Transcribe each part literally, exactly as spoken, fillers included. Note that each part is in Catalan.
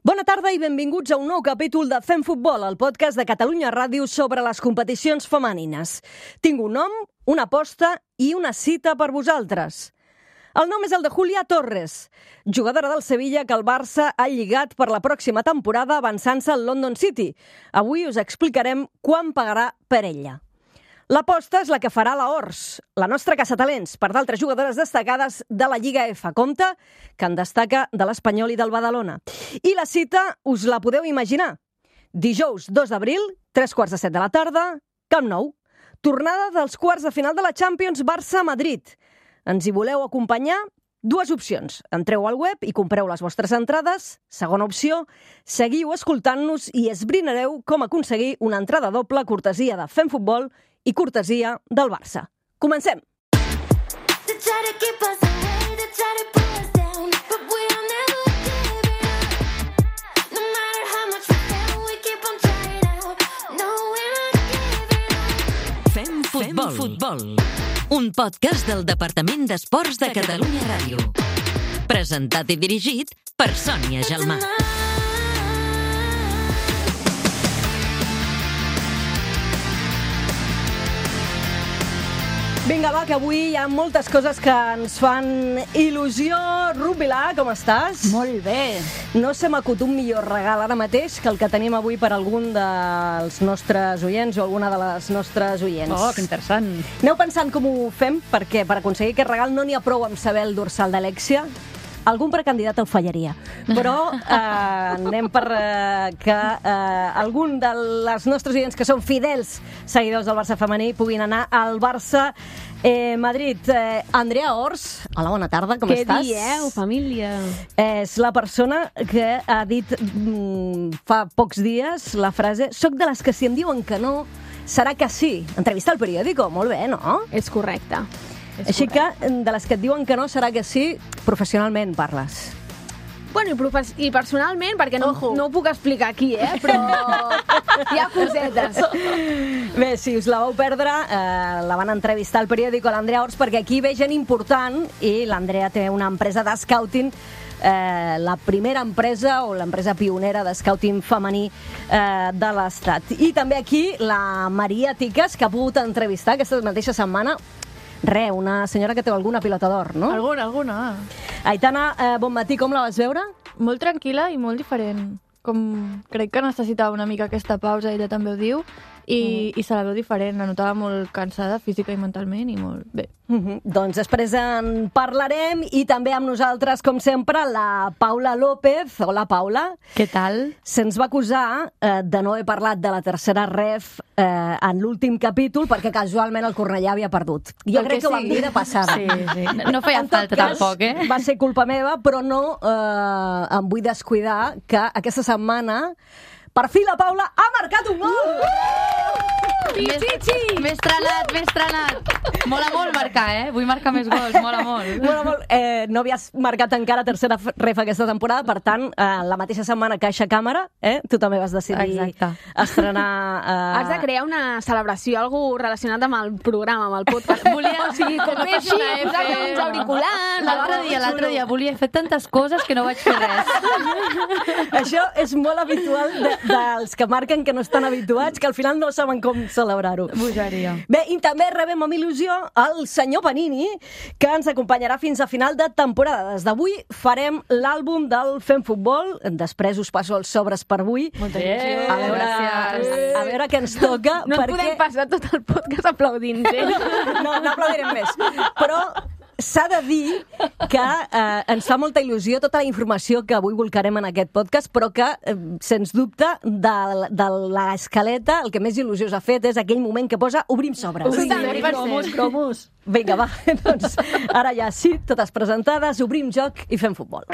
Bona tarda i benvinguts a un nou capítol de Fem Futbol, el podcast de Catalunya Ràdio sobre les competicions femenines. Tinc un nom, una aposta i una cita per vosaltres. El nom és el de Julia Torres, jugadora del Sevilla que el Barça ha lligat per la pròxima temporada avançant-se al London City. Avui us explicarem quan pagarà per ella. L'aposta és la que farà la Ors, la nostra caçatalents, per d'altres jugadores destacades de la Lliga F. Compte que en destaca de l'Espanyol i del Badalona. I la cita us la podeu imaginar. Dijous dos d'abril, tres quarts de set de la tarda, Camp Nou. Tornada dels quarts de final de la Champions Barça-Madrid. Ens hi voleu acompanyar? Dues opcions. Entreu al web i compreu les vostres entrades. Segona opció, seguiu escoltant-nos i esbrinareu com aconseguir una entrada doble cortesia de Fem Futbol i cortesia del Barça. Comencem! Fem Futbol. Fem Futbol. Un podcast del Departament d'Esports de Catalunya Ràdio. Presentat i dirigit per Sònia Gelmà. Vinga, va, que avui hi ha moltes coses que ens fan il·lusió. Ruth Vilà, com estàs? Molt bé. No se m'acut un millor regal ara mateix que el que tenim avui per algun dels nostres oients o alguna de les nostres oients. Oh, que interessant. Aneu pensant com ho fem, perquè per aconseguir aquest regal no n'hi ha prou amb saber el dorsal d'Alexia. Algun precandidat ho fallaria, però eh, anem per eh, que eh, algun de les nostres oients que són fidels seguidors del Barça femení puguin anar al Barça eh, Madrid. Eh, Andrea Ors, hola, bona tarda, com Què estàs? Què dieu, família? És la persona que ha dit mm, fa pocs dies la frase «Soc de les que si em diuen que no, serà que sí». Entrevista al periòdico, molt bé, no? És correcte. És Així correcte. que, de les que et diuen que no, serà que sí, professionalment parles. Bueno, i, profes i personalment, perquè no, Ojo. no ho puc explicar aquí, eh? Però hi ha cosetes. Bé, si us la vau perdre, eh, la van entrevistar al periòdico a l'Andrea Ors, perquè aquí ve gent important i l'Andrea té una empresa de scouting, eh, la primera empresa o l'empresa pionera de scouting femení eh, de l'Estat. I també aquí la Maria Tiques, que ha pogut entrevistar aquesta mateixa setmana. Re, una senyora que té alguna pilota d'or, no? Alguna, alguna. Aitana, eh, bon matí, com la vas veure? Molt tranquil·la i molt diferent. Com crec que necessitava una mica aquesta pausa, ella també ho diu, i, mm. i se la veu diferent. La notava molt cansada física i mentalment i molt bé. Mm-hmm. Doncs després en parlarem i també amb nosaltres, com sempre, la Paula López. Hola, Paula. Què tal? Se'ns va acusar eh, de no haver parlat de la tercera ref eh, en l'últim capítol perquè casualment el Cornellà havia perdut. Jo Del crec que que ho vam sigui. dir de passada. Sí, sí. No, no feia En tot falta cas, tampoc, eh? Va ser culpa meva, però no eh, em vull descuidar que aquesta setmana per fi la Paula ha marcat un gol! M'he m'he estrenat, m'he estrenat. Mola molt marcar, eh? Vull marcar més gols, mola molt. Mola molt. Eh, no havies marcat encara tercera ref aquesta temporada, per tant, eh, la mateixa setmana que Caixa Càmera, eh, tu també vas decidir Exacte. estrenar... Eh... Has de crear una celebració, algú relacionat amb el programa, amb el podcast. Volia, o sigui, com no fer passa així, res, posar-te eh? uns auriculars... L'altre dia, l'altre dia volia fer tantes coses que no vaig fer res. Això és molt habitual de, dels que marquen que no estan habituats, que al final no saben com celebrar-ho. Bogeria. Bé, i també rebem amb il·lusió el senyor Panini, que ens acompanyarà fins a final de temporada. Des d'avui farem l'àlbum del Fem Futbol. Després us passo els sobres per avui. Moltes gràcies. A veure, Gràcies. a veure què ens toca. No perquè... et podem passar tot el podcast aplaudint, eh? No, no aplaudirem més. Però s'ha de dir que eh, ens fa molta il·lusió tota la informació que avui volcarem en aquest podcast, però que, eh, sens dubte, de, de l'escaleta, el que més il·lusió us ha fet és aquell moment que posa obrim sobres. Sí, cromos, cromos. Vinga, va, doncs ara ja sí, totes presentades, obrim joc i fem futbol.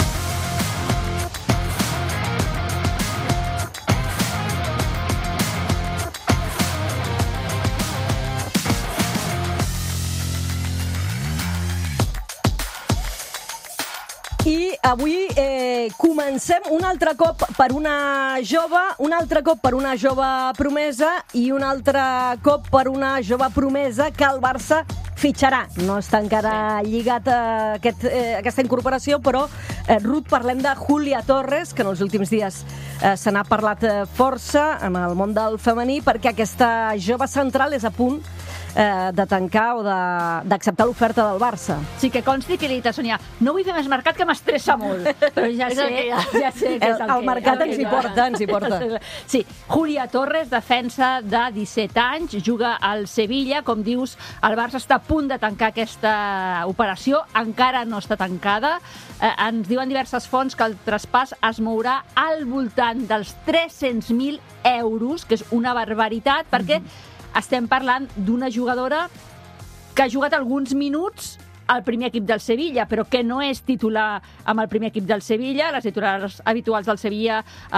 I avui eh, comencem un altre cop per una jove, un altre cop per una jove promesa i un altre cop per una jove promesa que el Barça fitxarà. No està encara sí. lligat a aquest, eh, aquesta incorporació, però, eh, Ruth, parlem de Julia Torres, que en els últims dies eh, se n'ha parlat eh, força en el món del femení, perquè aquesta jove central és a punt eh, de tancar o d'acceptar l'oferta del Barça. Sí, que consti que li he dit a Sònia, no vull fer més mercat que m'estressa molt, però ja sé, ja sé que és el, el, el mercat el ens hi porta, ens hi porta. Sí, Julia Torres, defensa de disset anys, juga al Sevilla, com dius, el Barça està a punt de tancar aquesta operació, encara no està tancada. Eh, ens diuen diverses fonts que el traspàs es mourà al voltant dels tres-cents mil euros, que és una barbaritat, perquè mm-hmm. estem parlant d'una jugadora que ha jugat alguns minuts al primer equip del Sevilla, però que no és titular amb el primer equip del Sevilla. Les titulars habituals del Sevilla,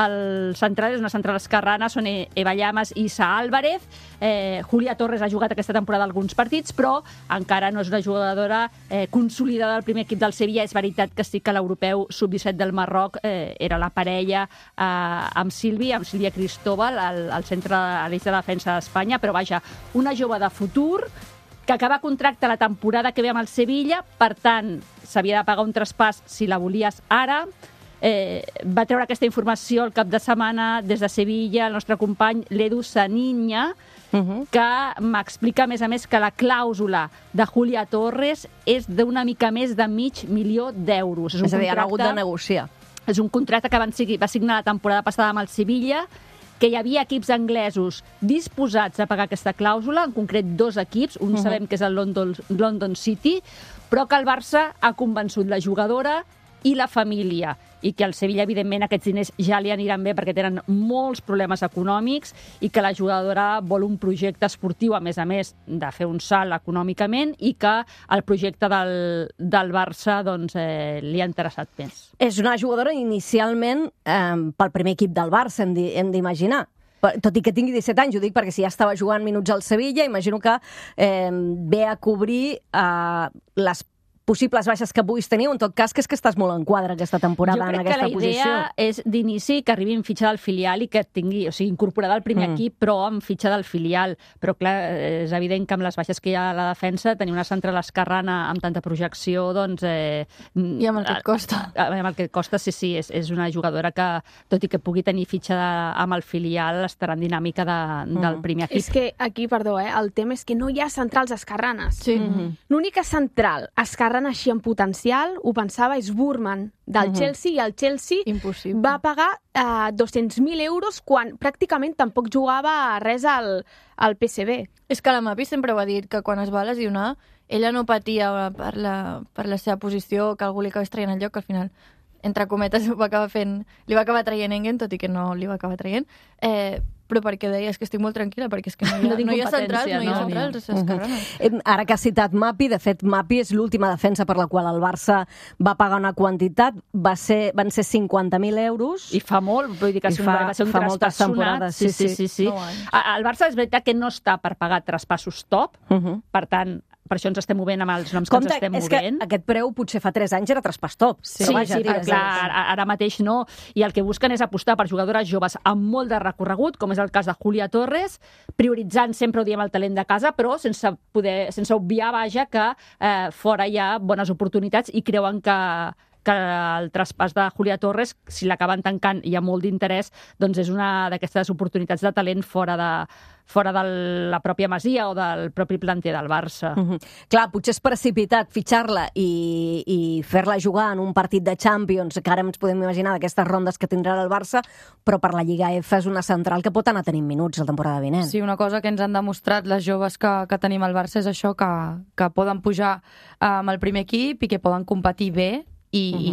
el central és una central esquerrana, són Eva Llamas i Isa Álvarez. Eh, Julia Torres ha jugat aquesta temporada alguns partits, però encara no és una jugadora eh, consolidada del primer equip del Sevilla. És veritat que sí que l'europeu sub disset del Marroc eh, era la parella eh, amb Silvi, amb Sílvia Cristóbal, al, al centre a l'eix de defensa d'Espanya, però vaja, una jove de futur que acaba contracte la temporada que ve amb el Sevilla, per tant, s'havia de pagar un traspàs si la volies ara. Eh, va treure aquesta informació el cap de setmana des de Sevilla el nostre company l'Edu Saninya, uh-huh. que m'explica, a més a més, que la clàusula de Julia Torres és d'una mica més de mig milió d'euros. És, és a dir, han hagut de negociar. És un contracte que van seguir, va signar la temporada passada amb el Sevilla, que hi havia equips anglesos disposats a pagar aquesta clàusula, en concret dos equips, un uh-huh. sabem que és el London, London City, però que el Barça ha convençut la jugadora i la família, i que al Sevilla, evidentment, aquests diners ja li aniran bé perquè tenen molts problemes econòmics i que la jugadora vol un projecte esportiu, a més a més de fer un salt econòmicament, i que el projecte del, del Barça doncs, eh, li ha interessat més. És una jugadora inicialment eh, pel primer equip del Barça, hem, di, hem d'imaginar. Tot i que tingui disset anys, ho dic perquè si ja estava jugant minuts al Sevilla, imagino que eh, ve a cobrir eh, les possibles baixes que puguis tenir, en tot cas, que és que estàs molt en quadre aquesta temporada en aquesta posició. Jo crec que la idea és d'inici que arribi en fitxa del filial i que tingui, o sigui, incorporada al primer mm. equip, però amb fitxa del filial. Però, clar, és evident que amb les baixes que hi ha a la defensa, tenir una central esquerrana amb tanta projecció, doncs... Eh, I amb el que et costa. Amb el que et costa, sí, sí, és, és una jugadora que, tot i que pugui tenir fitxa de, amb el filial, estarà en dinàmica de, mm. del primer equip. És que aquí, perdó, eh, el tema és que no hi ha centrals esquerranes. Sí. Mm-hmm. L'única central esquerrana així en potencial, ho pensava, és Burman del uh-huh. Chelsea, i el Chelsea Impossible. va pagar eh, dos-cents mil euros quan pràcticament tampoc jugava res al, al P S V. És que la Mapi sempre ho ha dit, que quan es va lesionar ella no patia per la, per la seva posició, que algú li acabés traient el lloc, que al final, entre cometes, ho va acabar fent, li va acabar traient Engen, tot i que no li va acabar traient, eh, però perquè deia, és que estic molt tranquil·la, perquè és que no hi ha, no no hi ha centrals, no hi ha centrals esquerranes. Uh-huh. Ara que has citat Mapi, de fet, Mapi és l'última defensa per la qual el Barça va pagar una quantitat, va ser, van ser cinquanta mil euros. I fa molt, vull dir que fa, va ser un traspàs sonat. Sí, sí, sí. sí, sí. El Barça és veritat que no està per pagar traspassos top, uh-huh. per tant, per això ens estem movent amb els noms Compte, que ens estem és movent. Que aquest preu potser fa tres anys era traspàs top. Sí, vaja, sí, però clar, ara, ara mateix no. I el que busquen és apostar per jugadores joves amb molt de recorregut, com és el cas de Julia Torres, prioritzant, sempre ho diem, el talent de casa, però sense, poder, sense obviar, vaja, que eh, fora hi ha bones oportunitats i creuen que que el traspàs de Julia Torres, si l'acaben tancant i hi ha molt d'interès, doncs és una d'aquestes oportunitats de talent fora de, fora de la pròpia Masia o del propi planter del Barça. Uh-huh. Clar, potser és precipitat fitxar-la i, i fer-la jugar en un partit de Champions, que ara ens podem imaginar d'aquestes rondes que tindrà el Barça, però per la Lliga F és una central que pot anar tenint minuts la temporada vinent. Sí, una cosa que ens han demostrat les joves que, que tenim al Barça és això, que, que poden pujar amb el primer equip i que poden competir bé i, uh-huh.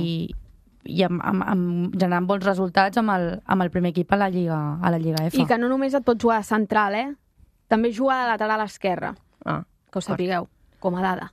i, i amb, amb, amb generant bons resultats amb el, amb el primer equip a la Lliga, a la Lliga F. I que no només et pot jugar de central, eh? També juga de lateral esquerra. Ah, que ho sapigueu, com a dada.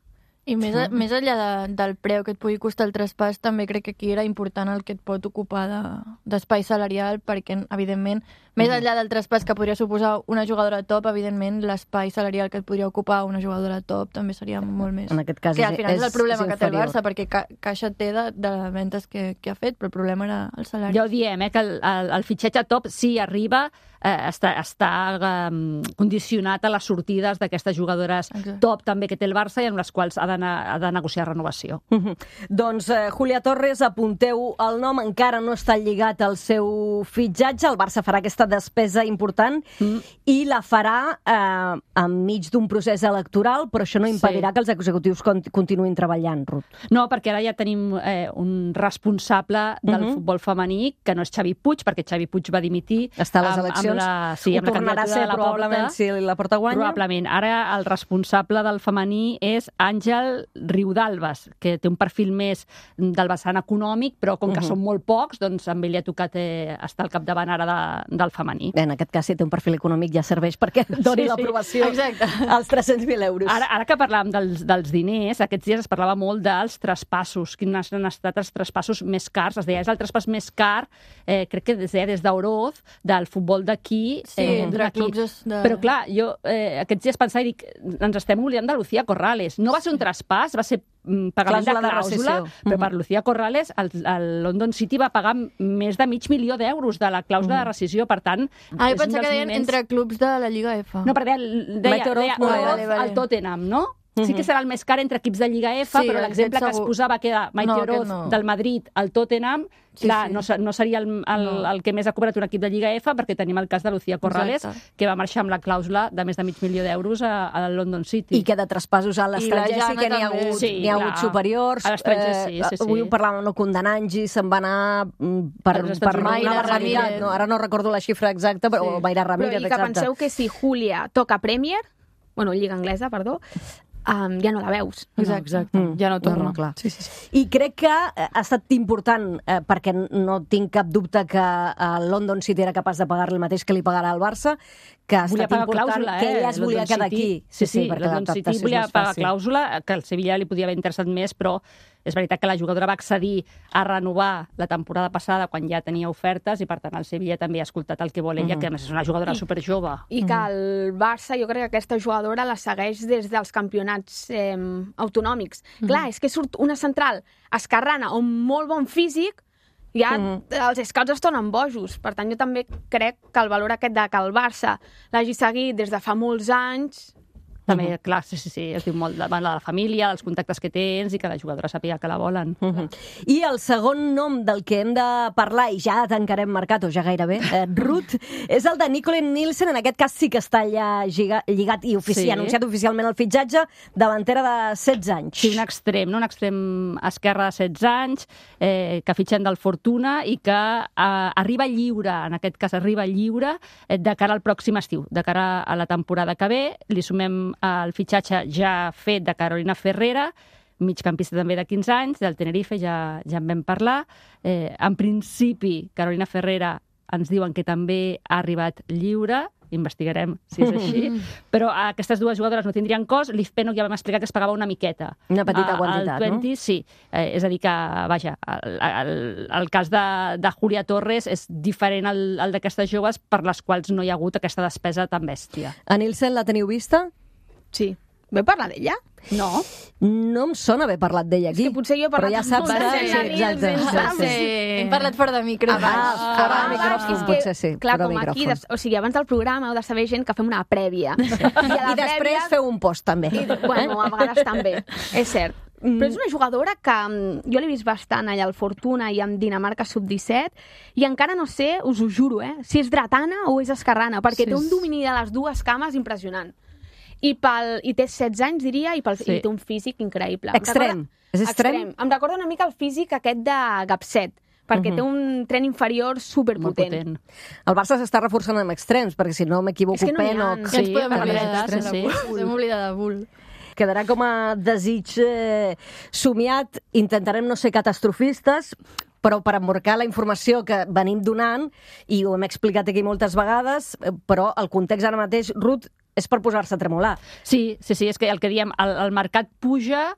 I més, a, més enllà de, del preu que et pugui costar el traspàs, també crec que aquí era important el que et pot ocupar d'espai de, salarial, perquè, evidentment, més enllà del traspàs que podria suposar una jugadora top, evidentment, l'espai salarial que et podria ocupar una jugadora top també seria molt més. En aquest cas que al final és, és el problema és que té el inferior. Barça, perquè ca, Caixa té de, de les ventes que, que ha fet, però el problema era el salari. Ja ho diem, eh, que el, el, el fitxatge top sí arriba, eh, està, està um, condicionat a les sortides d'aquestes jugadores Exacte. top també que té el Barça i amb les quals ha de, ha de negociar renovació. Uh -huh. Doncs eh, Julia Torres, apunteu el nom, encara no està lligat al seu fitxatge, el Barça farà aquesta despesa important mm. i la farà eh, enmig d'un procés electoral, però això no impedirà sí. que els executius continuïn treballant, Ruth. No, perquè ara ja tenim eh, un responsable del uh -huh. futbol femení, que no és Xavi Puig, perquè Xavi Puig va dimitir. Està a les amb, eleccions. Amb la, sí, Ho amb la tornarà a ser, de la probablement, Porta. si la Porta guanya. Probablement. Ara el responsable del femení és Àngel Riudalbes, que té un perfil més del vessant econòmic, però com que uh -huh. són molt pocs, doncs amb ell li ha tocat eh, estar al capdavant ara de, del femení. Bé, en aquest cas, si té un perfil econòmic, ja serveix perquè doni sí, l'aprovació sí. als tres-cents mil euros. Ara, ara que parlàvem dels, dels diners, aquests dies es parlava molt dels traspassos, quins han estat els traspassos més cars. Es deia, és el traspàs més car, eh, crec que des, eh, des d'Euroz, del futbol d'aquí. Sí, eh, entre clubs de... Però clar, jo eh, aquests dies pensava i dic, ens estem oblidant de Lucía Corrales. No va ser un traspàs, va ser mm, pagament Clàusula de de clàusula, rescissió. però Uh-huh. per Lucía Corrales el, el London City va pagar més de mig milió d'euros de la clàusula uh-huh. de rescissió, per tant... Ah, jo és un pensava que dels deien moments... entre clubs de la Lliga F. No, perquè deia, deia, Maite Oroz, deia no, Oroz vale, vale. al Tottenham, no? Sí que serà el més car entre equips de Lliga F, Sí, però l'exemple que aquest es segur. posava que era Maite No, Oroz aquest no. del Madrid al Tottenham, Sí, clar, sí. no, se- no seria el, el, No. el que més ha cobrat un equip de Lliga F, perquè tenim el cas de Lucía Corrales, Exacte. que va marxar amb la clàusula de més de mig milió d'euros a- al London City. I que de traspassos a l'estranger I la sí que n'hi ha Jana hagut, també. Sí, n'hi ha hagut clar. superiors. A l'estranger sí, sí, sí. Avui ho parlàvem no, con Danangi, se'n va anar mm, per, Als Estats per Units. una Mayra barbaritat. Ramírez. No, ara no recordo la xifra exacta, però Sí. Mayra Però Ramírez, i que exacte. penseu que si Julia toca Premier, bueno, Lliga Anglesa, perdó, um, ja no la veus. Exacte. Exacte. Mm. Ja no torna. No, no, clar. Sí, sí, sí. I crec que eh, ha estat important, eh, perquè no tinc cap dubte que el London City era capaç de pagar-li el mateix que li pagarà al Barça, que ha volia estat pagar important clàusula, que eh? ella es volia London quedar City. aquí. Sí, sí, perquè London l'adaptació City és volia més pagar fàcil. clàusula, que el Sevilla li podia haver interessat més, però és veritat que la jugadora va accedir a renovar la temporada passada quan ja tenia ofertes i, per tant, el Sevilla també ha escoltat el que vol ella, que a més és una jugadora superjove. I que el Barça, jo crec que aquesta jugadora la segueix des dels campionats eh, autonòmics. Clar, és que surt una central esquerrana amb molt bon físic, ja els scouts es tornen bojos. Per tant, jo també crec que el valor aquest de que el Barça l'hagi seguit des de fa molts anys... També, clar, sí, sí, sí, es diu molt de de la família, dels contactes que tens i que la jugadora sàpiga que la volen. Uh -huh. I el segon nom del que hem de parlar, i ja tancarem mercat, o ja gairebé, eh, Ruth, és el de Nicole Nielsen. En aquest cas sí que està ja lligat, lligat i ofici, Sí. anunciat oficialment el fitxatge, davantera de setze anys. Sí, un extrem, no? Un extrem esquerre de setze anys, eh, que fitxem del Fortuna i que eh, arriba lliure, en aquest cas arriba lliure, eh, de cara al pròxim estiu, de cara a la temporada que ve. Li sumem el fitxatge ja fet de Carolina Ferrera, migcampista també de quinze anys, del Tenerife, ja, ja en vam parlar. Eh, en principi, Carolina Ferrera ens diuen que també ha arribat lliure, investigarem si és així, però aquestes dues jugadores no tindrien cost. L'Yves Pennock ja vam explicar que es pagava una miqueta. Una petita A- quantitat, al no? vint, sí. Eh, és a dir que, vaja, el, el, el cas de, de Julia Torres és diferent al, al d'aquestes joves per les quals no hi ha hagut aquesta despesa tan bèstia. A Nielsen la teniu vista? Sí. Vam parlar d'ella? No? No em sona haver parlat d'ella aquí. És que potser jo he parlat però ja saps molt que... de la Nielsen, exacte, saps? sí, sí. Sí. Hem parlat fora de micro. Ah, fora de Ah, micròfon, és que, potser sí, clar, fora de com aquí, micròfon. des, o sigui, abans del programa heu de saber, gent, que fem una prèvia. I, a I després feu un post, també. I, bueno, a vegades també, és cert. Mm. Però és una jugadora que mm, jo l'he vist bastant allà al Fortuna i amb Dinamarca sub disset i encara no sé, us ho juro, eh, si és dretana o és esquerrana, perquè Sí, té un és- domini de les dues cames impressionant. I, pel, i té setze anys, diria, i, pel, Sí. i té un físic increïble. Extrem. Em recorda- És extrem? Em recorda una mica el físic aquest de Gapset, perquè uh -huh. té un tren inferior superpotent. Molt potent. El Barça s'està reforçant amb extrems, perquè si no m'equivoco, És que no n'hi ha. Pennock... Ja ens Sí, podem per oblidar dreta, de, sí, de sí. Bull. Podem oblidar de Bull. Quedarà com a desig eh, somiat. Intentarem no ser catastrofistes, però per emmarcar la informació que venim donant, i ho hem explicat aquí moltes vegades, eh, però el context ara mateix, Ruth, és per posar-se a tremolar. Sí, sí, sí, és que el que diem, el, el mercat puja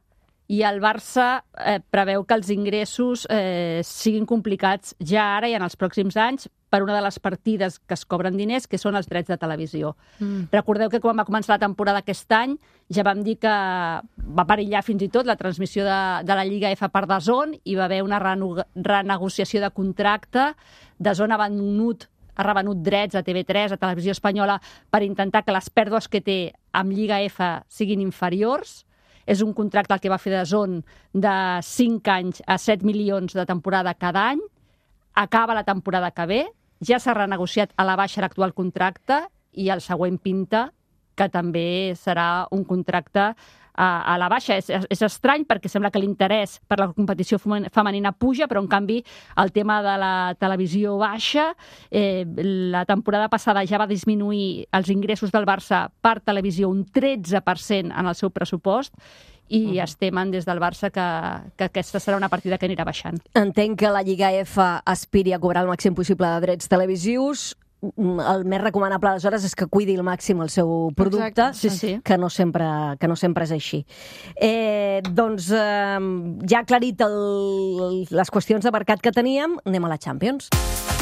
i el Barça eh, preveu que els ingressos eh, siguin complicats ja ara i en els pròxims anys per una de les partides que es cobren diners, que són els drets de televisió. Mm. Recordeu que quan va començar la temporada aquest any ja vam dir que va perillar fins i tot la transmissió de, de la Lliga F per D A Z N i va haver una reno renegociació de contracte. D A Z N ha venut, ha revenut drets a T V tres, a Televisió Espanyola, per intentar que les pèrdues que té amb Lliga F siguin inferiors. És un contracte el que va fer D A Z N de cinc anys a set milions de temporada cada any. Acaba la temporada que ve, ja s'ha renegociat a la baixa l'actual contracte i el següent pinta que també serà un contracte a, a la baixa. És, és estrany perquè sembla que l'interès per la competició femenina puja, però en canvi el tema de la televisió baixa. Eh, la temporada passada ja va disminuir els ingressos del Barça per televisió un tretze per cent en el seu pressupost i uh-huh. es temen des del Barça que, que aquesta serà una partida que anirà baixant. Entenc que la Lliga F aspiri a cobrar el màxim possible de drets televisius. El més recomanable aleshores és que cuidi al màxim el seu producte, sí, sí. Que, no sempre, que no sempre és així. Eh, doncs eh, ja aclarit el, les qüestions de mercat que teníem, anem a la Champions.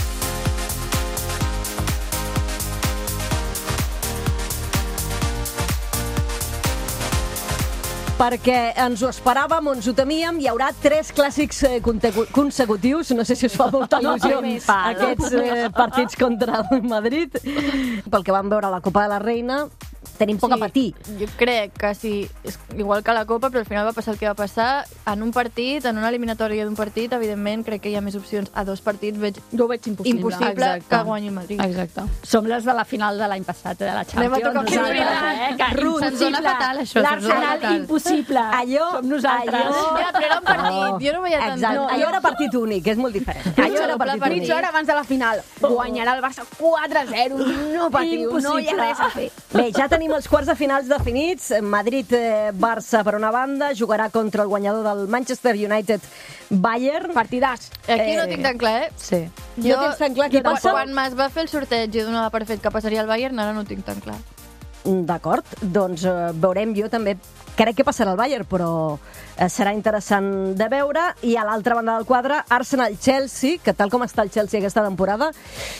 Perquè ens ho esperàvem, ens ho temíem, hi haurà tres clàssics eh, consecutius, no sé si us fa molta il·lusió no, aquests eh, partits contra el Madrid. Pel que vam veure a la Copa de la Reina, tenim poc sí, a patir. Jo crec que sí, és igual que la Copa, però al final va passar el que va passar. En un partit, en una eliminatòria d'un partit, evidentment, crec que hi ha més opcions. A dos partits veig, jo ho veig impossible, impossible que guanyi Madrid. Exacte. Som les de la final de l'any passat, de la Champions. Anem a tocar nosaltres, eh? Que Ruth, se'ns dona fatal, això. L'Arsenal impossible. Allò, som nosaltres. allò... Ja, però era un partit, Oh. jo no veia tant. Exacte, No, allò era partit únic, és molt diferent. Allò era partit únic. Mitja hora abans de la final. Guanyarà el Barça quatre a zero. No patiu, no hi ha res a fer. Bé, ja tenim els quarts de finals definits. Madrid-Barça per una banda, jugarà contra el guanyador del Manchester United-Bayern. Partidàs. Aquí no Eh, tinc tan clar, eh? Sí. No tens tan clar què quan, passa? Quan es va fer el sorteig i donava per fet que passaria al Bayern, ara no ho tinc tan clar. D'acord, doncs eh, veurem. Jo també crec que passarà al Bayern, però eh, serà interessant de veure. I a l'altra banda del quadre, Arsenal-Chelsea, que tal com està el Chelsea aquesta temporada,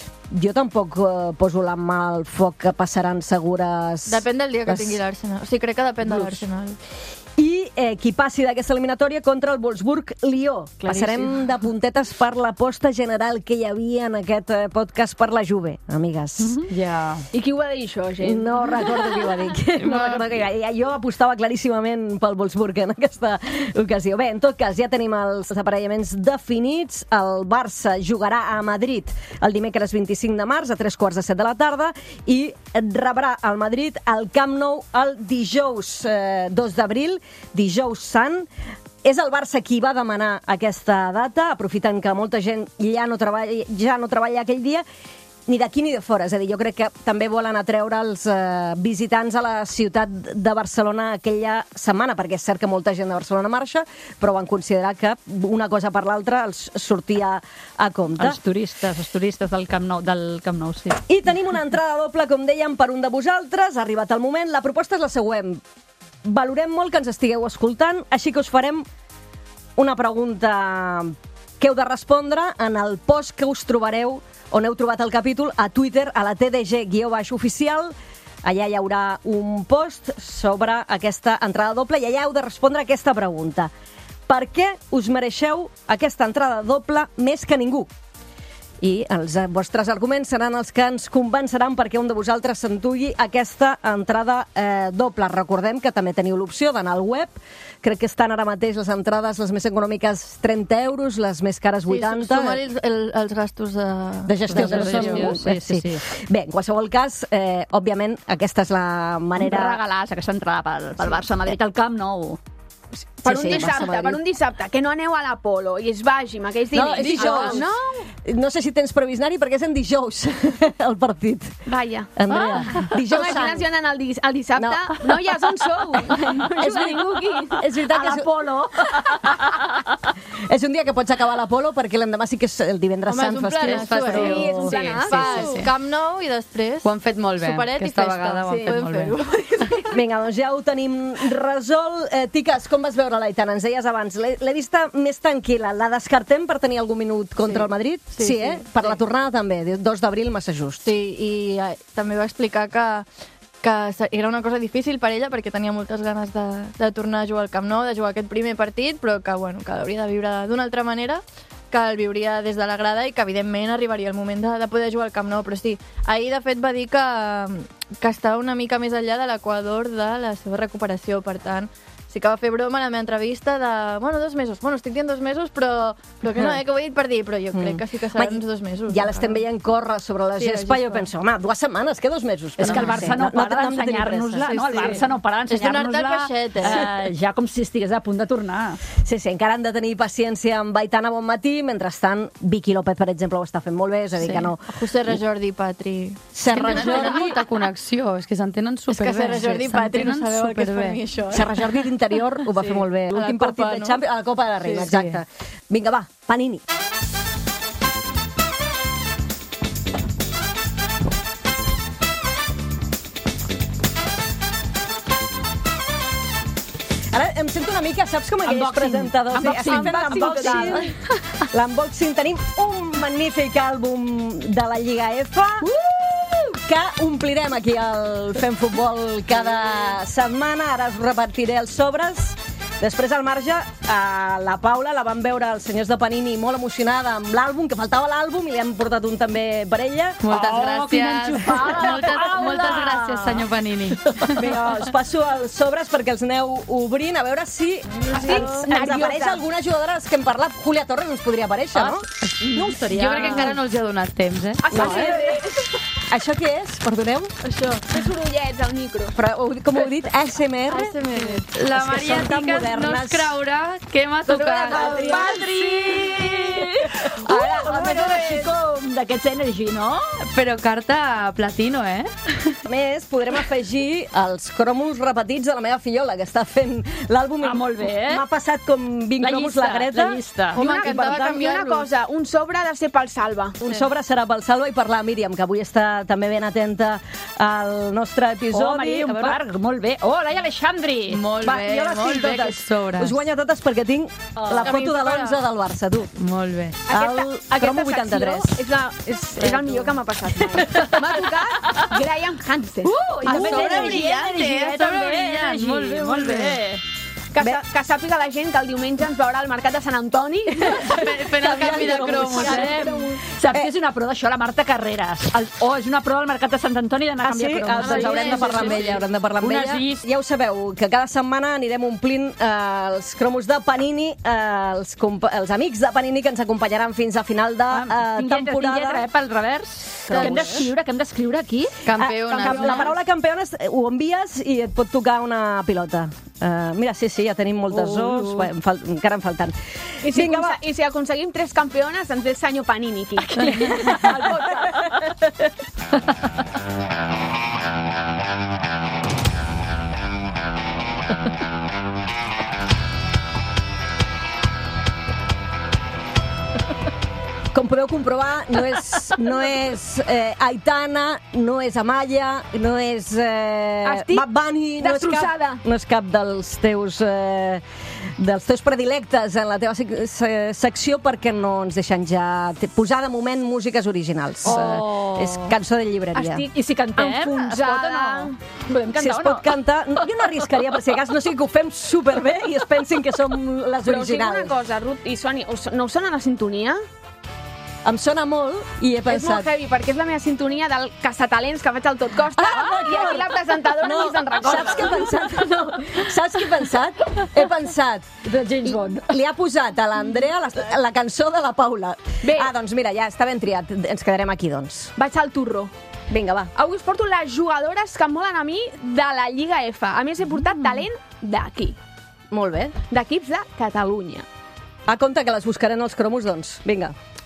jo tampoc eh, poso la mà al foc que passaran segures... Depèn del dia que les- tingui l'Arsenal. O sigui, crec que depèn de Blues. l'Arsenal. I eh, qui passi d'aquesta eliminatòria contra el Wolfsburg-Lió. Claríssim. Passarem de puntetes per l'aposta general que hi havia en aquest eh, podcast per la Juve, amigues. Ja. I qui ho va dir, això, gent? No recordo qui ho va dir. No recordo qui ho va dir. Jo apostava claríssimament pel Wolfsburg en aquesta ocasió. Bé, en tot cas, ja tenim els aparellaments definits. El Barça jugarà a Madrid el dimecres vint-i-cinc de març a tres quarts de set de la tarda i rebrà al Madrid al Camp Nou el dijous eh, dos d'abril, dijous sant. És el Barça qui va demanar aquesta data, aprofitant que molta gent ja no treballa, ja no treballa aquell dia, ni d'aquí ni de fora. És a dir, jo crec que també volen atreure els eh, visitants a la ciutat de Barcelona aquella setmana, perquè és cert que molta gent de Barcelona marxa, però van considerar que una cosa per l'altra els sortia a compte. Els turistes, els turistes del Camp Nou, del Camp Nou, sí. I tenim una entrada doble, com dèiem, per un de vosaltres. Ha arribat el moment. La proposta és la següent. Valorem molt que ens estigueu escoltant, així que us farem una pregunta que heu de respondre en el post que us trobareu, on heu trobat el capítol, a Twitter, a la T D G guió baix oficial. Allà hi haurà un post sobre aquesta entrada doble i allà heu de respondre aquesta pregunta. Per què us mereixeu aquesta entrada doble més que ningú? I els vostres arguments seran els que ens convenceran perquè un de vosaltres s'endugui aquesta entrada eh, doble. Recordem que també teniu l'opció d'anar al web. Crec que estan ara mateix les entrades, les més econòmiques, trenta euros, les més cares, vuitanta. Sí, sumar els, el, els gastos de... De gestió. De De gestió, gestió. sí, sí, sí. Bé, en qualsevol cas, eh, òbviament, aquesta és la manera... Un regalàs, aquesta entrada pel, pel Barça Madrid al Camp Nou. Per Sí, un sí, dissabte, Barça-Madrid. per un dissabte, que no aneu a l'Apolo i es vagi amb aquells No, diners. és dijous. No? No sé si tens previsnari perquè és en dijous el partit. Vaja. Andrea, dijous Som sant. aquí anant el, dis el dissabte? No. No. Noies, on sou? No juga ningú aquí. És veritat a que és- l'Apolo. És un dia que pots acabar l'Apolo perquè l'endemà sí que és el divendres Home, és sant un festiu. planazo, eh? Sí, és un Sí, planazo. sí, sí, sí. Camp Nou i després... Ho han fet molt bé. Superet i Aquesta festa. vegada ho han Sí, fet podem molt bé. Vinga, doncs ja ho tenim resolt. Eh, Tiques, com vas veure l'Aitana? Ens deies abans. L'he l'he vista més tranquil·la. La descartem per tenir algun minut contra Sí. el Madrid? Sí, sí, sí, eh? Per sí. la tornada també, dos d'abril massa just. Sí, i eh, també va explicar que que era una cosa difícil per ella perquè tenia moltes ganes de, de tornar a jugar al Camp Nou, de jugar aquest primer partit, però que, bueno, que l'hauria de viure d'una altra manera, que el viuria des de la grada i que, evidentment, arribaria el moment de, de poder jugar al Camp Nou. Però sí, ahir, de fet, va dir que, que estava una mica més enllà de l'equador de la seva recuperació. Per tant, sí que va fer broma a la meva entrevista de, bueno, dos mesos. Bueno, estic dient dos mesos, però, però que no, eh, que ho he dit per dir, però jo crec que sí que seran uns dos mesos. Ja l'estem veient córrer sobre la Sí, la gespa i jo gespa. penso, home, dues setmanes, que dos mesos? És Però que el Barça no, no, para no, no tenim d'ensenyar-nos-la, pressa. no? El Sí, sí. Barça no para És donar-te el d'ensenyar-nos-la peixet, eh? eh, ja com si estigués a punt de tornar. Sí, sí, encara han de tenir paciència amb Aitana Bonmatí, mentrestant Vicky López, per exemple, ho està fent molt bé, és a dir, Sí. que no... José Jordi, Patri... Serra Tenen Jordi, molta connexió, és que s'entenen És que superbé. Serra Jordi i Patri no S'entenen sabeu el que és per superbé. mi, això. Eh? Serra Jordi d'interior ho va Sí. fer molt bé. A la L'últim Copa, partit de no? Champions, a la Copa de la Reina, Sí, sí. exacte. Vinga, va, Panini. Ara em sento una mica, saps com aquells Unboxing. presentadors? Sí, Unboxing. estem fent Unboxing l'unboxing. L'unboxing. Tenim un magnífic àlbum de la Lliga F que omplirem aquí al Fem Futbol cada setmana. Ara us repartiré els sobres. Després, al marge, a la Paula la van veure els senyors de Panini molt emocionada amb l'àlbum, que faltava l'àlbum, i li han portat un també per ella. Moltes Oh, quina gràcies. enxufada, Moltes, Paula! moltes gràcies, senyor Panini. Vinga, us passo els sobres perquè els aneu obrint, a veure si ens, ens nerviosa. apareix alguna jugadora de les que hem parlat. Julia Torres ens podria aparèixer, no? No ho seria... Jo crec que encara no els he donat temps, eh? Ah, sí, No, sí, eh? sí. Això què és? Perdoneu? Això. Fer sorollets al micro. Però, ho- com ho heu dit? A S M R? A S M R. La És que Maria són tan Tiques no modernes. es creurà què m'ha tocat. Patri! Ara, a més, és així com d'aquests Energy, no? Però carta platino, eh? A més, podrem afegir els cromos repetits de la meva fillola, que està fent l'àlbum. Ah, molt bé, eh? M'ha passat com vint La cromos llista, la Greta. la llista. I Home, una, encantava i una canviar-los. cosa, un sobre ha de ser pel Salva. Un sobre serà pel Salva i per la Míriam, que avui està també ben atenta al nostre episodi. Oh, Maria, un A veure- parc, molt bé. Oh, Laia Alexandri. Molt Va, bé, jo les molt tinc bé, totes. aquests sobres. Us guanyo totes perquè tinc la A mi foto de m'agrada. l'onze del Barça, tu. Molt bé. El cromo vuitanta-tres. secció és, la, és, és el millor que m'ha passat mai. M'ha tocat Graham Hansen. Uh, i també sobre Energy, brillant, Energy, eh? eh? Sobre També, brillant. Energy. Molt bé, molt bé. Que, sa, que sàpiga la gent que el diumenge ens veurà al Mercat de Sant Antoni. Fent el canvi de cromos, eh? Saps que és una pro d'això, la Marta Carreras? El, oh, és una pro al Mercat de Sant Antoni d'anar a Ah, sí? canviar Ah, cromos. doncs haurem de parlar amb ella, haurem de parlar amb Unes ella. llis- Ja ho sabeu, que cada setmana anirem omplint eh, els cromos de Panini, eh, els, compa- els amics de Panini que ens acompanyaran fins a final de Ah, eh, tinc lletra, tinc temporada. lletra, eh, pel revers. Que hem d'escriure, que hem d'escriure aquí. Campeones. Ah, la paraula campeones eh, ho envies i et pot tocar una pilota. Uh, mira, sí, sí, ja tenim moltes Uh. os, uh. em fal encara en falten. I si, Vinga, va. I si aconseguim tres campiones, ens ve el senyor Panini aquí. Com podeu comprovar, no és, no és eh, Aitana, no és Amaya, no és eh, Estic Bad Bunny, no és, destrossada. cap, no és cap dels teus, eh, dels teus predilectes en la teva sec se secció perquè no ens deixen ja te- posar de moment músiques originals. Oh. Eh, és cançó de llibreria. Estic I si cantem, es pot o enfonsada. no? Podem Si cantar es o no? pot cantar... No, jo no arriscaria, per si a cas no sigui que ho fem superbé i es pensin que som les Però us dic una originals. cosa, Ruth i Soni, us, no us sona la sintonia? Em sona molt i he És molt pensat... heavy, perquè és la meva sintonia del caçatalents que faig al Tot Costa, Ah, i aquí la presentadora No, ni se'n recorda. saps què he pensat? No, saps què he pensat? He pensat... De James Bond. Li ha posat a l'Andrea la, la cançó de la Paula. Bé. Ah, doncs mira, ja està ben triat. Ens quedarem aquí, doncs. Vaig al turro. Vinga, va. Avui us porto les jugadores que em molen a mi de la Lliga F. A més, he portat talent d'aquí, Molt bé. d'equips de Catalunya. A compte que les buscaré en els cromos, doncs. Vinga.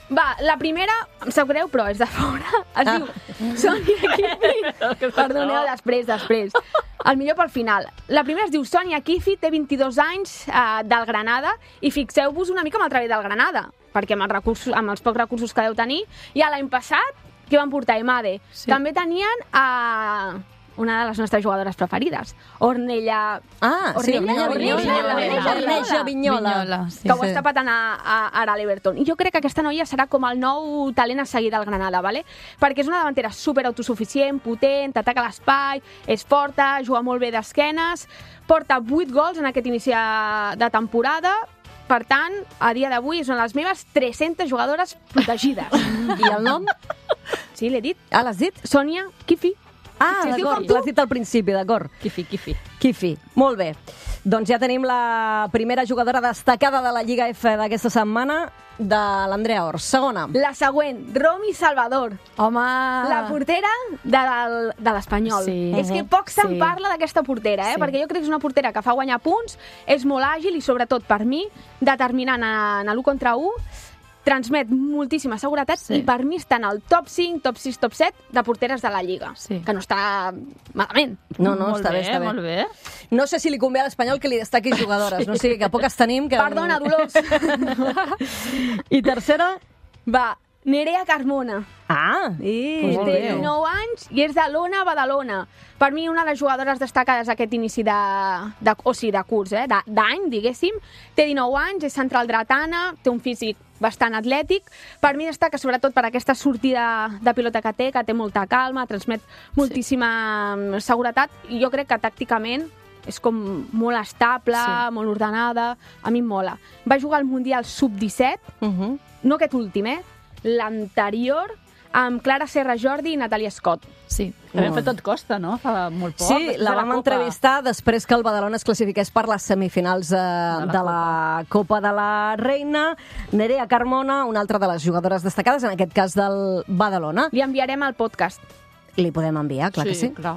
Va, la primera, em sap greu, però és de fora. Es ah. diu Sonia Kifi. Perdoneu, després, després. El millor pel final. La primera es diu Sonia Kifi, té vint-i-dos anys, eh, del Granada, i fixeu-vos una mica amb el treball del Granada, perquè amb els, recursos, amb els pocs recursos que deu tenir, ja l'any passat, que van portar Emade. Sí. També tenien a... Eh, una de les nostres jugadores preferides, Ornella... Ah, sí, Ornella Vignola. Ornella Vignola, sí, que ho està patant a, a, ara a l'Everton. I jo crec que aquesta noia serà com el nou talent a seguir del Granada, ¿vale? Perquè és una davantera super autosuficient, potent, ataca l'espai, és forta, juga molt bé d'esquenes, porta vuit gols en aquest inici de temporada. Per tant, a dia d'avui és una de les meves tres-centes jugadores protegides. I el nom? Sí, l'he dit. Ah, l'has dit? Sonia Kifi. Ah, sí, d'acord, l'has dit al principi, d'acord. Kifi, Kifi. Kifi, molt bé. Doncs ja tenim la primera jugadora destacada de la Lliga F d'aquesta setmana, de l'Andrea Ors. Segona. La següent, Romy Salvador. Home! La portera de, de l'Espanyol. Sí. És que poc se'n Sí. parla d'aquesta portera, eh? Sí. Perquè jo crec que és una portera que fa guanyar punts, és molt àgil i, sobretot, per mi, determinant en l'u contra u, transmet moltíssima seguretat, Sí. i per mi està en el top cinc, top sis, top set de porteres de la Lliga. Sí. Que no està malament. No, no, molt està bé, bé, està bé. molt bé. No sé si li convé a l'Espanyol que li destaquis jugadores, sí. No sigui que poques tenim... Que... Perdona, Dolors. I tercera? Va, Nerea Carmona. Ah, Sí, pues molt té bé. dinou anys i és de l'Ona Badalona. Per mi, una de les jugadores destacades aquest inici de, de, o sigui, de curs, eh, de- d'any, diguéssim. Té dinou anys, és central dretana, té un físic bastant atlètic. Per mi destaca sobretot per aquesta sortida de pilota que té, que té molta calma, transmet moltíssima sí. seguretat, i jo crec que tàcticament és com molt estable, Sí. molt ordenada. A mi em mola. Va jugar al Mundial sub disset, Uh -huh. no aquest últim, eh? L'anterior, amb Clara Serra Jordi i Natàlia Scott. Sí. També hem fet tot Costa, no? Fa molt poc. Sí, després la de vam Copa. entrevistar després que el Badalona es classifiqués per les semifinals eh, de, la de la Copa de la Reina. Nerea Carmona, una altra de les jugadores destacades, en aquest cas del Badalona. Li enviarem el podcast. Li podem enviar, clar que sí. clar.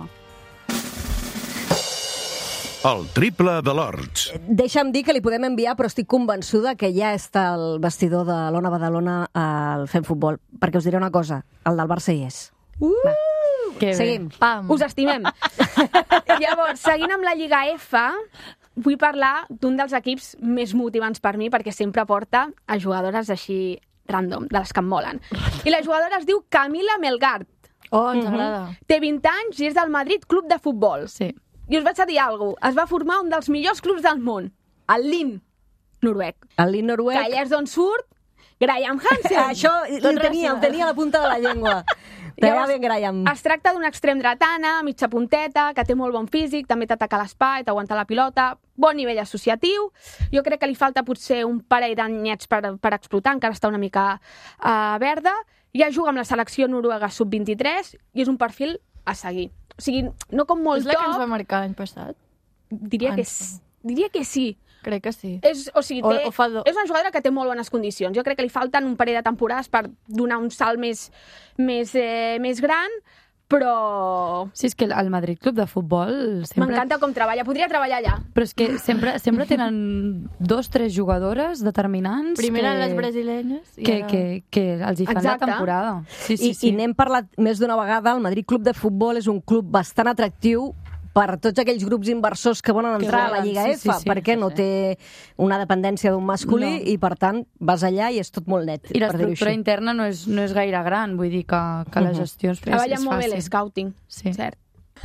El triple de l'Horts. Deixa'm dir que li podem enviar, però estic convençuda que ja està al vestidor de l'Ona Badalona al Fem Futbol, perquè us diré una cosa, el del Barça hi és. Uh! Que bé. Seguim. Pam. Us estimem. Llavors, seguint amb la Lliga F, vull parlar d'un dels equips més motivants per mi, perquè sempre porta a jugadores així random, de les que em molen. I la jugadora es diu Camila Melgart. Oh, ens agrada. Té vint anys i és del Madrid Club de Futbol. Sí. I us vaig a dir alguna cosa. Es va formar un dels millors clubs del món, el Lyn, noruec. El Lyn noruec. Que allà és d'on surt Graham Hansen. Això el tenia, el tenia a la punta de la llengua. Te va ben, Graham. Es tracta d'un extrem dretana, mitja punteta, que té molt bon físic, també t'ataca l'espai, t'aguanta la pilota, bon nivell associatiu. Jo crec que li falta potser un parell d'anyets per, per explotar, encara està una mica uh, verda. Ja juga amb la selecció noruega sub vint-i-tres i és un perfil a seguir. O sigui, no com molt És la top, que ens va marcar l'any passat? diria, que, Ens- s- diria que sí. Crec que sí. És, o sigui, O- té, o fa do- és una jugadora que té molt bones condicions. Jo crec que li falten un parell de temporades per donar un salt més, més, eh, més gran, però Sí, és que el Madrid Club de Futbol sempre... m'encanta com treballa. Podria treballar allà. Però és que sempre, sempre tenen dos, tres jugadores determinants Primer que, eren les brasilenyes i que, ara... que, que els hi fan Exacte. la temporada. Sí, I, sí, sí. I n'hem parlat més d'una vegada, el Madrid Club de Futbol és un club bastant atractiu per tots aquells grups inversors que volen Que entrar a la volen, Lliga sí, F, sí, sí, perquè sí, no sí. té una dependència d'un masculí No. i, per tant, vas allà i és tot molt net, I per dir-ho l'estructura així. interna no és, no és gaire gran, vull dir que, que la Mhm. gestió és, és, Treballa és molt bé fàcil. l'escouting, Sí. cert.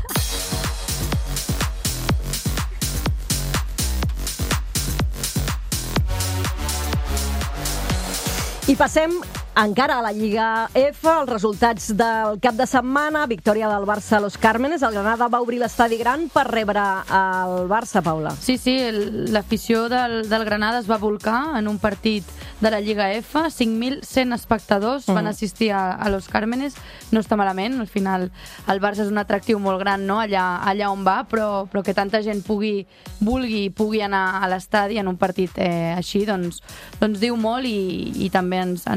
I passem encara a la Lliga F, els resultats del cap de setmana, victòria del Barça a Los Cármenes, el Granada va obrir l'estadi gran per rebre el Barça, Paula. Sí, sí, el- l'afició del, del Granada es va volcar en un partit de la Lliga F, cinc mil cent espectadors Mhm. van assistir a, a Los Cármenes, no està malament, al final el Barça és un atractiu molt gran, no?, allà, allà on va, però, però que tanta gent pugui, vulgui, pugui anar a l'estadi en un partit eh, així, doncs, doncs diu molt i, i també ens, ens fa a nosaltres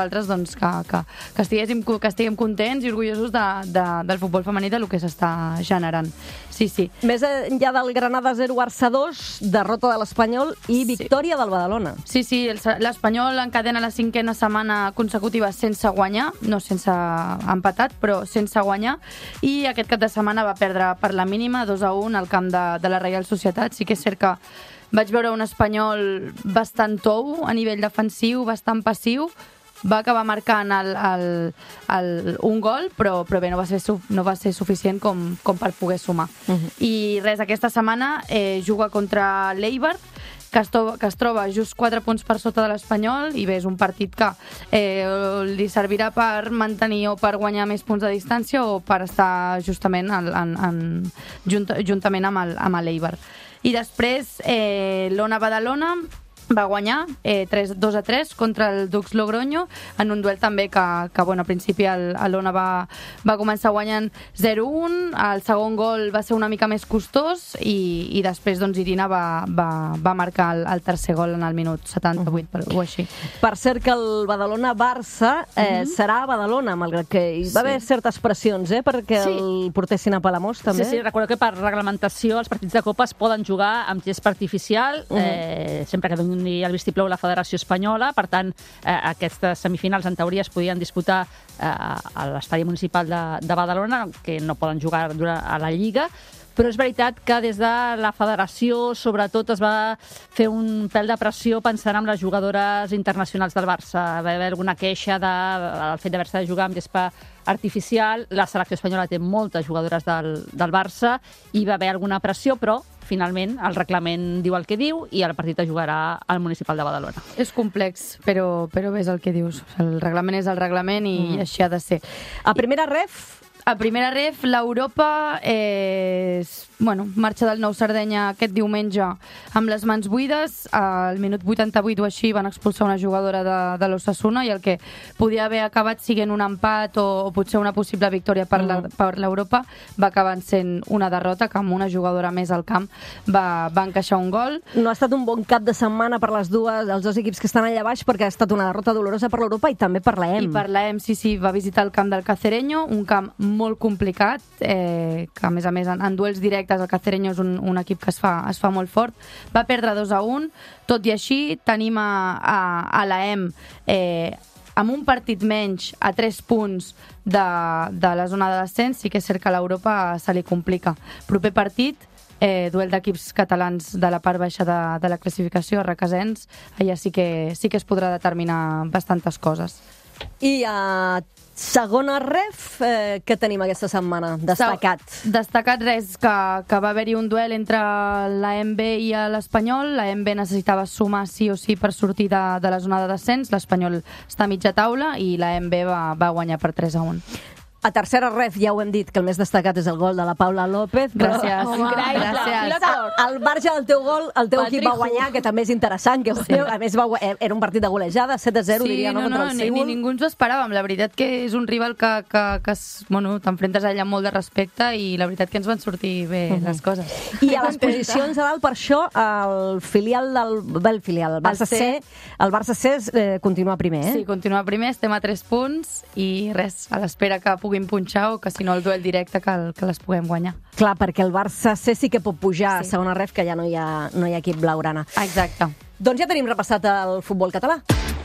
nosaltres doncs, que, que, que, estiguéssim, que estiguem contents i orgullosos de, de, del futbol femení, de lo que s'està generant. Sí, sí. Més enllà del Granada zero Barça dos, derrota de l'Espanyol i victòria sí. del Badalona. Sí, sí, l'Espanyol encadena la cinquena setmana consecutiva sense guanyar, no sense empatat, però sense guanyar, i aquest cap de setmana va perdre per la mínima, dos a un, al camp de, de la Reial Societat. Sí que és cert que vaig veure un Espanyol bastant tou a nivell defensiu, bastant passiu, va acabar marcant el, el, el, un gol, però, però bé, no va ser, no va ser suficient com, com per poder sumar. Uh-huh. I res, aquesta setmana eh, juga contra l'Eibar, que es, to, que es troba just quatre punts per sota de l'Espanyol, i bé, és un partit que eh, li servirà per mantenir o per guanyar més punts de distància o per estar justament en, en, en, junt, juntament amb l'Eibar. I després eh, l'Ona Badalona va guanyar eh, dos a tres contra el Dux Logroño, en un duel també que, que bueno, al principi l'Ona va, va començar guanyant zero a un, el segon gol va ser una mica més costós i, i després doncs, Irina va, va, va marcar el, el tercer gol en el minut setanta-vuit uh-huh. o així. Per cert que el Badalona-Barça eh, uh-huh. serà a Badalona, malgrat que hi va sí. haver certes pressions eh, perquè sí. el portessin a Palamós també. Sí, sí, recordo que per reglamentació els partits de Copa es poden jugar amb gest artificial, uh-huh. eh, sempre que ni el vistiplau la Federació Espanyola, per tant, eh, aquestes semifinals en teoria es podien disputar eh, a l'estadi municipal de, de Badalona, que no poden jugar durant, a la Lliga, però és veritat que des de la Federació, sobretot, es va fer un pèl de pressió pensant en les jugadores internacionals del Barça. Va haver alguna queixa del de, fet d'haver-se de jugar amb gespa artificial. La selecció espanyola té moltes jugadores del, del Barça i va haver alguna pressió, però finalment el reglament diu el que diu i el partit es jugarà al municipal de Badalona. És complex, però, però bé és el que dius. El reglament és el reglament i mm. així ha de ser. A primera ref... A primera ref, l'Europa eh, bueno, marxa del Nou Sardenya aquest diumenge amb les mans buides. Al minut vuitanta-vuit o així van expulsar una jugadora de, de l'Osasuna i el que podia haver acabat siguent un empat o, o potser una possible victòria per l'Europa va acabar sent una derrota que amb una jugadora més al camp va, va encaixar un gol. No ha estat un bon cap de setmana per les dues, els dos equips que estan allà baix, perquè ha estat una derrota dolorosa per l'Europa i també per l'E M. I per l'E M, sí, sí, va visitar el camp del Cacereño, un camp molt complicat, eh, que a més a més en, en duels directes el Cacereño és un, un equip que es fa, es fa molt fort. Va perdre dos a un, tot i així tenim a, a, a l'E M eh, amb un partit menys a tres punts de, de la zona de descens. Sí que és cert que a l'Europa se li complica. Proper partit, eh, duel d'equips catalans de la part baixa de, de la classificació, a Requesens, allà sí que, sí que es podrà determinar bastantes coses. I a segona ref, eh, què tenim aquesta setmana? Destacat. Destacat res, que, que va haver-hi un duel entre l'A M B i l'Espanyol. L'A M B necessitava sumar sí o sí per sortir de, de la zona de descens. L'Espanyol està a mitja taula i l'A M B va, va guanyar per tres a un. A tercera ref, ja ho hem dit, que el més destacat és el gol de la Paula López. Però... Gràcies. Home, gràcies. Al marge del teu gol, el teu equip va guanyar, que també és interessant. Que sí. A més, va, era un partit de golejada, set a zero, sí, diria, no, no, contra no, el ni, Seül. ni ningú ens ho esperàvem. La veritat que és un rival que, que, que bueno, t'enfrentes a ella amb molt de respecte i la veritat que ens van sortir bé uh -huh. les coses. I a les posicions a dalt, per això, el filial del... Bé, el filial, el Barça C, el Barça C eh, continua primer, eh? Sí, continua primer, estem a tres punts i res, a l'espera que puguin punxar o que si no el duel directe que, el, que les puguem guanyar. Clar, perquè el Barça C sí que pot pujar sí. a segona ref, que ja no hi ha, no hi ha equip blaugrana. Exacte. Doncs ja tenim repassat el futbol català.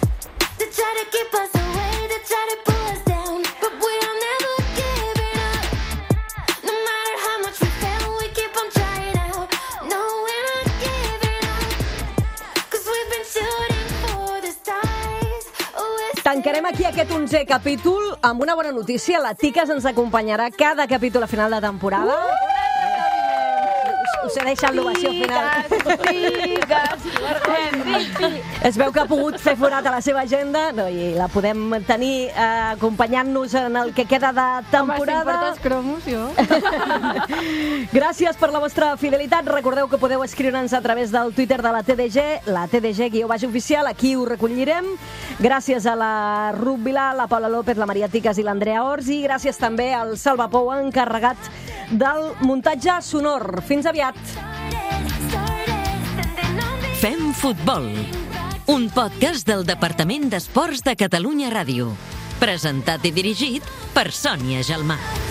Tancarem aquí aquest onzè capítol amb una bona notícia. La Ticas ens acompanyarà cada capítol a final de temporada. Uh! Us he deixat l'ovació final. Ticas, Ticas. Es veu que ha pogut fer forat a la seva agenda, no, i la podem tenir eh, acompanyant-nos en el que queda de temporada. Home, si portes cromos, jo. Gràcies per la vostra fidelitat. Recordeu que podeu escriure'ns a través del Twitter de la T D G, la T D G guió baix oficial, aquí ho recollirem. Gràcies a la Ruth Vilà, la Paula López, la Maria Ticas i l'Andrea Ors, i gràcies també al Salva Pou, encarregat del muntatge sonor. Fins aviat. Fem futbol. un podcast del Departament d'Esports de Catalunya Ràdio. Presentat i dirigit per Sònia Gelmà.